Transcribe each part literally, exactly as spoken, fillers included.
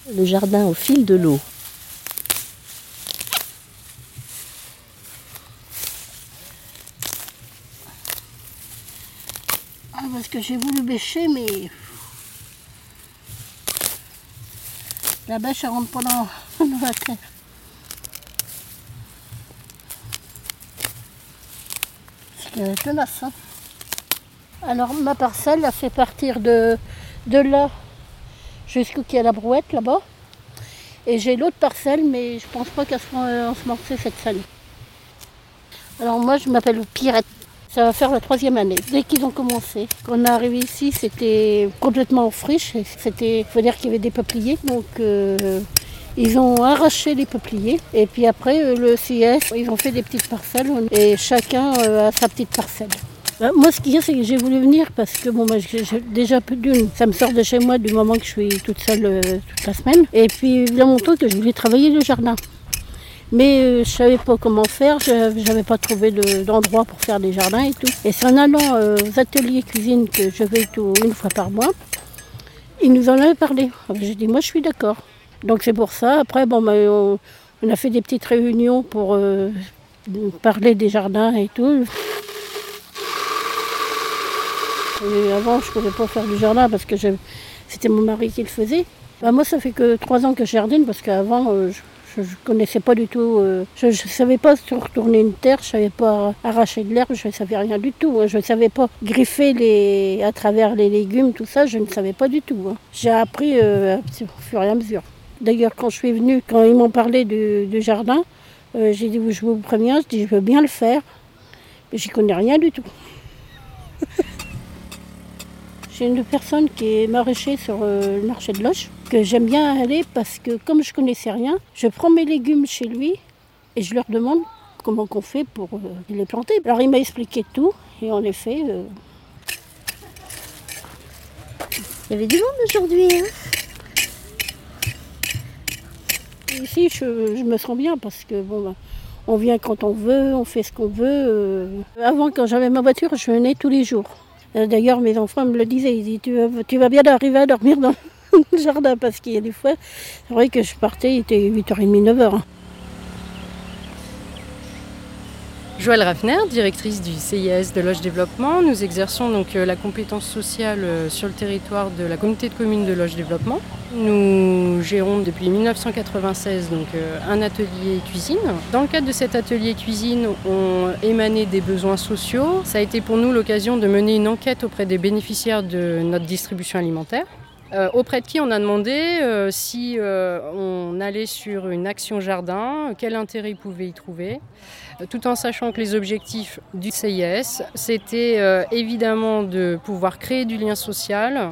Le jardin au fil de l'eau. Ah, parce que j'ai voulu bêcher, mais la bêche elle rentre pas dans, dans la terre. C'est tenace, hein. Alors ma parcelle a fait partir de, de là jusqu'où il y a la brouette là-bas. Et j'ai l'autre parcelle, mais je pense pas qu'elle sera ensemencée cette année. Alors moi je m'appelle Pierrette. Ça va faire la troisième année. Dès qu'ils ont commencé, quand on est arrivé ici, c'était complètement en friche. C'était, faut dire qu'il y avait des peupliers. Donc euh, ils ont arraché les peupliers. Et puis après, euh, le C S, ils ont fait des petites parcelles. Et chacun euh, a sa petite parcelle. Ben, moi, ce qu'il y a, c'est que j'ai voulu venir parce que bon, ben, j'ai, j'ai déjà plus d'une. Ça me sort de chez moi du moment que je suis toute seule euh, toute la semaine. Et puis, il y a longtemps que je voulais travailler le jardin. Mais euh, je ne savais pas comment faire, je n'avais pas trouvé de, d'endroit pour faire des jardins et tout. Et c'est en allant euh, aux ateliers cuisine que je vais tout, une fois par mois, ils nous en avaient parlé. J'ai dit, moi je suis d'accord. Donc c'est pour ça, après bon, ben, on, on a fait des petites réunions pour euh, parler des jardins et tout. Et avant je ne pouvais pas faire du jardin parce que je, c'était mon mari qui le faisait. Ben, moi ça fait que trois ans que je jardine parce qu'avant euh, je, Je ne connaissais pas du tout, euh, je ne savais pas retourner une terre, je ne savais pas arracher de l'herbe, je ne savais rien du tout. Hein. Je ne savais pas griffer les, à travers les légumes, tout ça, je ne savais pas du tout. Hein. J'ai appris euh, au fur et à mesure. D'ailleurs, quand je suis venue, quand ils m'ont parlé du, du jardin, euh, j'ai dit, je vous préviens, je dis, je veux bien le faire, mais j'y connais rien du tout. J'ai une personne qui est maraîcher sur euh, le marché de Loches, que j'aime bien aller parce que comme je ne connaissais rien, je prends mes légumes chez lui et je leur demande comment on fait pour euh, les planter. Alors il m'a expliqué tout et en effet... Euh... Il y avait du monde aujourd'hui, hein. Ici je, je me sens bien parce que bon, ben, on vient quand on veut, on fait ce qu'on veut. Euh... Avant quand j'avais ma voiture, je venais tous les jours. D'ailleurs, mes enfants me le disaient, ils disaient, tu vas, tu vas bien arriver à dormir dans le jardin, parce qu'il y a des fois, c'est vrai que je partais, il était huit heures trente, neuf heures. Joëlle Raffner, directrice du C I A S de Loches Développement. Nous exerçons donc la compétence sociale sur le territoire de la communauté de communes de Loches Développement. Nous gérons depuis mille neuf cent quatre-vingt-seize donc un atelier cuisine. Dans le cadre de cet atelier cuisine, on émanait des besoins sociaux. Ça a été pour nous l'occasion de mener une enquête auprès des bénéficiaires de notre distribution alimentaire. Euh, auprès de qui on a demandé euh, si euh, on allait sur une action jardin, quel intérêt ils pouvaient y trouver, euh, tout en sachant que les objectifs du C I A S, c'était euh, évidemment de pouvoir créer du lien social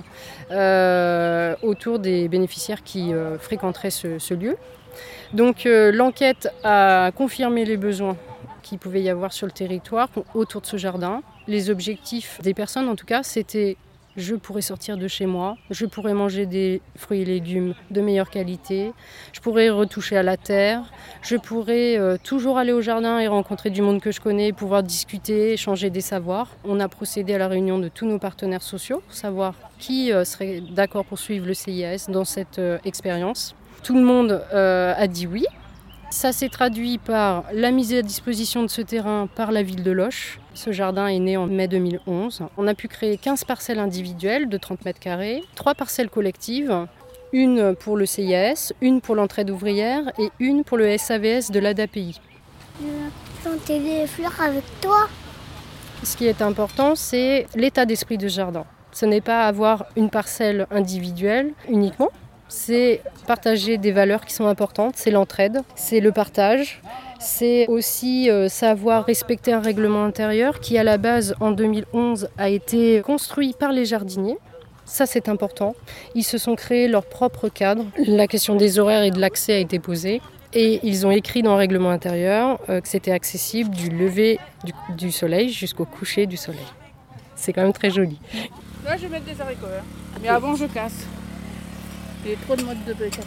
euh, autour des bénéficiaires qui euh, fréquenteraient ce, ce lieu. Donc euh, l'enquête a confirmé les besoins qu'il pouvait y avoir sur le territoire autour de ce jardin. Les objectifs des personnes en tout cas, c'était je pourrais sortir de chez moi, je pourrais manger des fruits et légumes de meilleure qualité, je pourrais retoucher à la terre, je pourrais euh, toujours aller au jardin et rencontrer du monde que je connais, pouvoir discuter, échanger des savoirs. On a procédé à la réunion de tous nos partenaires sociaux pour savoir qui euh, serait d'accord pour suivre le C I A S dans cette euh, expérience. Tout le monde euh, a dit oui. Ça s'est traduit par la mise à disposition de ce terrain par la ville de Loches. Ce jardin est né en mai deux mille onze. On a pu créer quinze parcelles individuelles de trente mètres carrés, trois parcelles collectives, une pour le C I A S, une pour l'entraide ouvrière et une pour le S A V S de l'A D A P I. Tu vas planter des fleurs avec toi. Ce qui est important, c'est l'état d'esprit de ce jardin. Ce n'est pas avoir une parcelle individuelle uniquement. C'est partager des valeurs qui sont importantes, c'est l'entraide, c'est le partage, c'est aussi euh, savoir respecter un règlement intérieur qui à la base en deux mille onze a été construit par les jardiniers. Ça c'est important, ils se sont créés leur propre cadre, la question des horaires et de l'accès a été posée et ils ont écrit dans le règlement intérieur euh, que c'était accessible du lever du, du soleil jusqu'au coucher du soleil. C'est quand même très joli. Là je vais mettre des haricots, hein. Mais avant je casse. Il y a trop de modes de casse.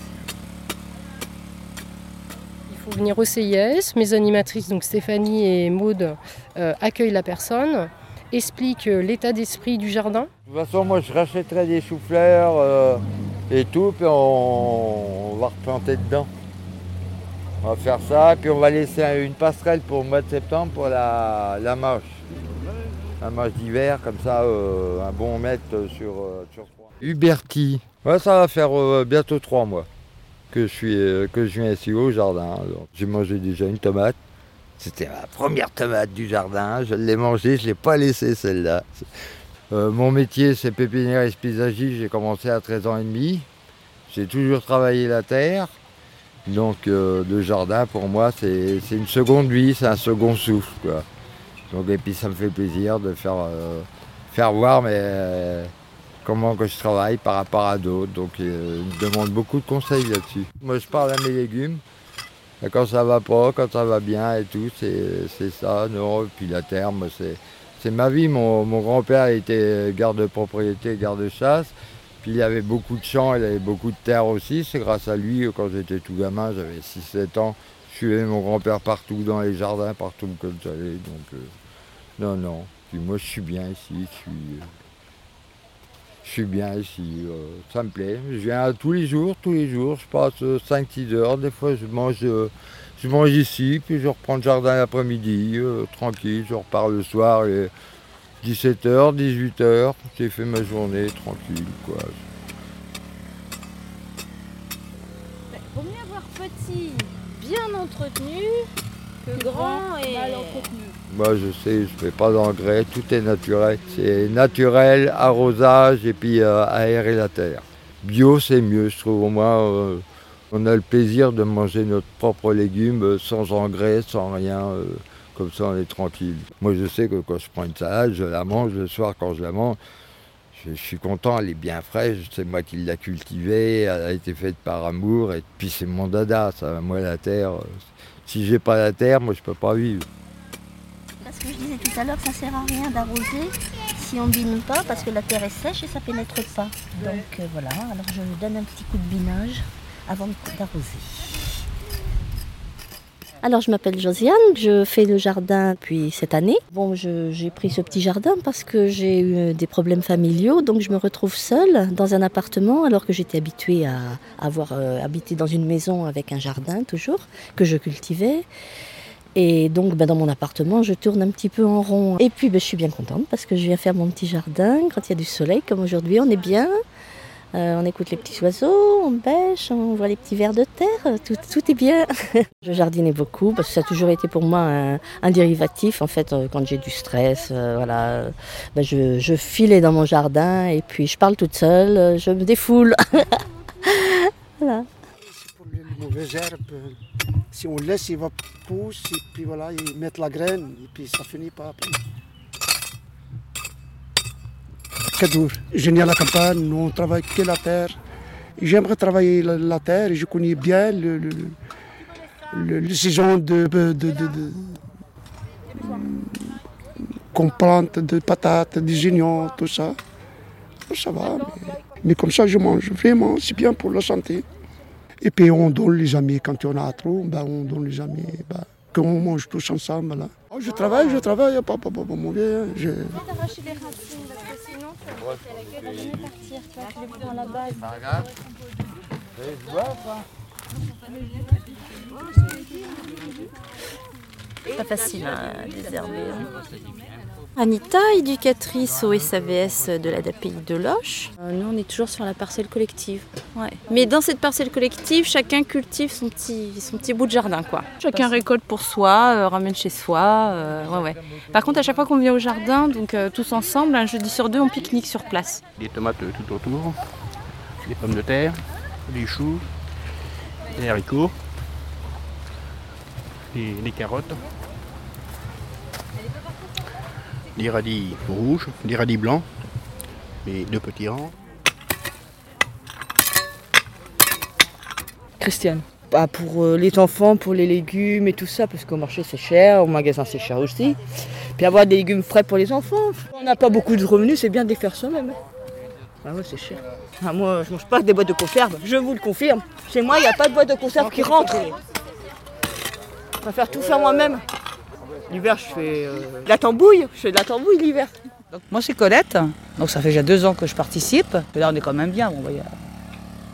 Il faut venir au C I A S. Mes animatrices, donc Stéphanie et Maude, euh, accueillent la personne, expliquent l'état d'esprit du jardin. De toute façon, moi je rachèterais des choux-fleurs, euh, et tout, puis on, on va replanter dedans. On va faire ça, et puis on va laisser une passerelle pour le mois de septembre pour la, la mâche. La mâche d'hiver, comme ça, euh, un bon mètre sur, euh, sur trois. Huberti, ouais, ça va faire euh, bientôt trois mois que je, suis, euh, que je viens ici au jardin. Alors, j'ai mangé déjà une tomate. C'était ma première tomate du jardin. Je l'ai mangée, je ne l'ai pas laissée celle-là. Euh, mon métier, c'est pépiniériste paysagiste. J'ai commencé à treize ans et demi. J'ai toujours travaillé la terre. Donc euh, le jardin, pour moi, c'est, c'est une seconde vie, c'est un second souffle, quoi. Donc, et puis ça me fait plaisir de faire, euh, faire voir mais, euh, comment que je travaille par rapport à d'autres. Donc euh, ils me demandent beaucoup de conseils là-dessus. Moi, je parle à mes légumes. Et quand ça va pas, quand ça va bien et tout, c'est, c'est ça. Non, et puis la terre, moi, c'est, c'est ma vie. Mon, mon grand-père était garde de propriété, garde de chasse. Puis il avait beaucoup de champs, il avait beaucoup de terre aussi. C'est grâce à lui, quand j'étais tout gamin, j'avais six sept ans, je suivais mon grand-père partout dans les jardins, partout où j'allais. Donc, euh, non, non. Puis moi, je suis bien ici. Je suis, euh, je suis bien ici. Euh, ça me plaît. Je viens tous les jours, tous les jours. Je passe cinq six heures. Des fois, je mange, euh, je mange ici, puis je reprends le jardin l'après-midi, euh, tranquille. Je repars le soir. Et, dix-sept heures, dix-huit heures, j'ai fait ma journée tranquille, quoi. Il vaut mieux avoir petit, bien entretenu, que grand et mal entretenu. Moi, je sais, je fais pas d'engrais, tout est naturel. C'est naturel, arrosage et puis euh, aérer la terre. Bio, c'est mieux, je trouve. Au moins, euh, on a le plaisir de manger notre propre légume euh, sans engrais, sans rien. Euh, Comme ça, on est tranquille. Moi, je sais que quand je prends une salade, je la mange le soir quand je la mange. Je, je suis content, elle est bien fraîche. C'est moi qui l'ai cultivée, elle a été faite par amour. Et puis, c'est mon dada, ça. Moi, la terre, si j'ai pas la terre, moi, je peux pas vivre. Parce que je disais tout à l'heure, ça sert à rien d'arroser si on bine pas, parce que la terre est sèche et ça pénètre pas. Donc euh, voilà, alors je donne un petit coup de binage avant d'arroser. Alors je m'appelle Josiane, je fais le jardin depuis cette année. Bon, je, j'ai pris ce petit jardin parce que j'ai eu des problèmes familiaux, donc je me retrouve seule dans un appartement alors que j'étais habituée à avoir euh, habité dans une maison avec un jardin toujours, que je cultivais. Et donc ben, dans mon appartement, je tourne un petit peu en rond. Et puis ben, je suis bien contente parce que je viens faire mon petit jardin quand il y a du soleil, comme aujourd'hui, on est bien. Euh, on écoute les petits oiseaux, on pêche, on voit les petits vers de terre, tout, tout est bien. Je jardinais beaucoup parce que ça a toujours été pour moi un, un dérivatif. En fait, quand j'ai du stress, euh, voilà, ben je, je filais dans mon jardin et puis je parle toute seule, je me défoule. Voilà. C'est pour les mauvaises herbes. Si on laisse, il va pousser et puis voilà, ils mettent la graine et puis ça finit pas après. Cadour. Je n'ai à la campagne, nous on travaille que la terre. J'aimerais travailler la, la terre et je connais bien le, le, le, le saison de, de, de, de, de qu'on plante de patates, des oignons, tout ça. Ça va, mais, mais comme ça je mange vraiment, c'est bien pour la santé. Et puis on donne les amis, quand on a trop, ben on donne les amis, ben, qu'on mange tous ensemble. Là. Oh, je travaille, je travaille, pas, pas, pas, pas mon vieux. Je... T'arracher les racines parce que sinon ça va jamais partir, tu vois, tu les prends à la base. Pas facile à hein, désherber. Hein. Anita, éducatrice au S A V S de l'A D A P I de Loches. Euh, nous, on est toujours sur la parcelle collective. Ouais. Mais dans cette parcelle collective, chacun cultive son petit, son petit bout de jardin, quoi. Chacun récolte pour soi, euh, ramène chez soi. Euh, ouais, ouais. Par contre, à chaque fois qu'on vient au jardin, donc euh, tous ensemble, un jeudi sur deux, on pique-nique sur place. Des tomates tout autour, des pommes de terre, des choux, des haricots, des, des carottes. Des radis rouges, des radis blancs, et deux petits rangs. Christiane. Bah pour euh, les enfants, pour les légumes et tout ça, parce qu'au marché c'est cher, au magasin c'est cher aussi. Puis avoir des légumes frais pour les enfants. On n'a pas beaucoup de revenus, c'est bien de les faire soi-même. Ah ouais, c'est cher. Ah, moi, je mange pas des boîtes de conserve, je vous le confirme. Chez moi, il n'y a pas de boîte de conserve qui rentre. Je préfère tout faire moi-même. L'hiver, je fais euh, de la tambouille. Je fais de la tambouille l'hiver. Donc, moi, c'est Colette. Donc, ça fait déjà deux ans que je participe. Et là, on est quand même bien. Bon, bah, y a...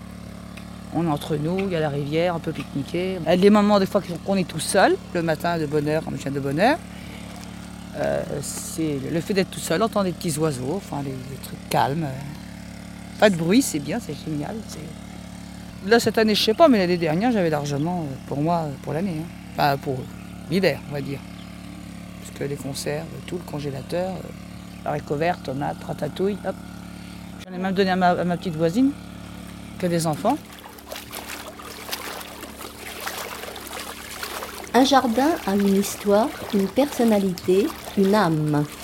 On est entre nous, il y a la rivière, on peut pique-niquer. Il y a des moments des fois qu'on est tout seul, le matin de bonne heure, quand je viens de bonne heure. Euh, c'est le fait d'être tout seul, entendre des petits oiseaux, enfin des, des trucs calmes. Pas de bruit, c'est bien, c'est génial. C'est... Là cette année je sais pas, mais l'année dernière j'avais largement pour moi pour l'année, hein. Enfin pour l'hiver on va dire. Parce que les conserves, tout, le congélateur, euh, haricots verts, tomates, ratatouille, hop. J'en ai même donné à ma, à ma petite voisine, qui a des enfants. Un jardin a une histoire, une personnalité, une âme.